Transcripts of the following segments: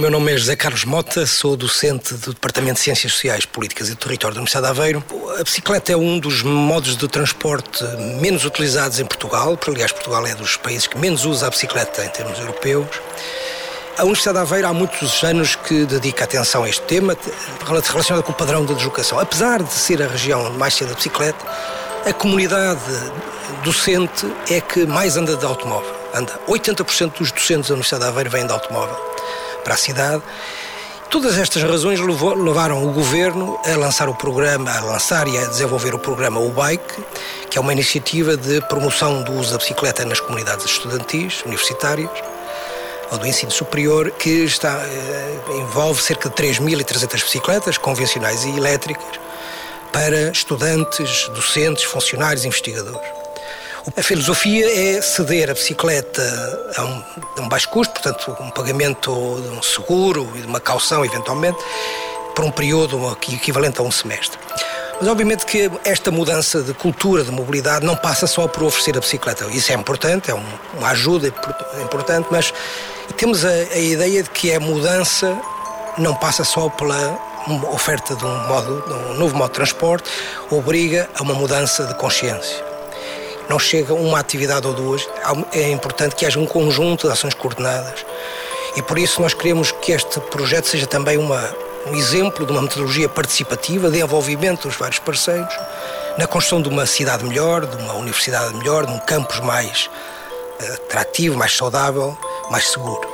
meu nome é José Carlos Mota, sou docente do Departamento de Ciências Sociais, Políticas e do Território da Universidade de Aveiro. A bicicleta é um dos modos de transporte menos utilizados em Portugal, porque, aliás, Portugal é dos países que menos usa a bicicleta em termos europeus. A Universidade de Aveiro há muitos anos que dedica atenção a este tema, relacionado com o padrão da deslocação. Apesar de ser a região mais cheia da bicicleta, a comunidade docente é que mais anda de automóvel. 80% dos docentes da Universidade de Aveiro vêm de automóvel para a cidade. Todas estas razões levaram o Governo a lançar e a desenvolver o programa UBike, que é uma iniciativa de promoção do uso da bicicleta nas comunidades estudantis, universitárias, ou do ensino superior, que envolve cerca de 3.300 bicicletas convencionais e elétricas para estudantes, docentes, funcionários e investigadores. A filosofia é ceder a bicicleta a um baixo custo, portanto, um pagamento de um seguro e de uma caução, eventualmente, por um período equivalente a um semestre. Mas, obviamente, que esta mudança de cultura de mobilidade não passa só por oferecer a bicicleta. Isso é importante, é uma ajuda importante, mas temos a ideia de que a mudança não passa só pela oferta de um novo modo de transporte, obriga a uma mudança de consciência. Não chega uma atividade ou duas, é importante que haja um conjunto de ações coordenadas. E por isso nós queremos que este projeto seja também um exemplo de uma metodologia participativa, de envolvimento dos vários parceiros, na construção de uma cidade melhor, de uma universidade melhor, de um campus mais atrativo, mais saudável, mais seguro.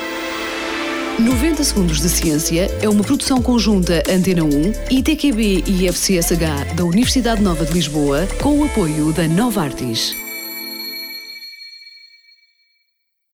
90 Segundos de Ciência é uma produção conjunta Antena 1, ITQB e FCSH da Universidade Nova de Lisboa, com o apoio da Novartis.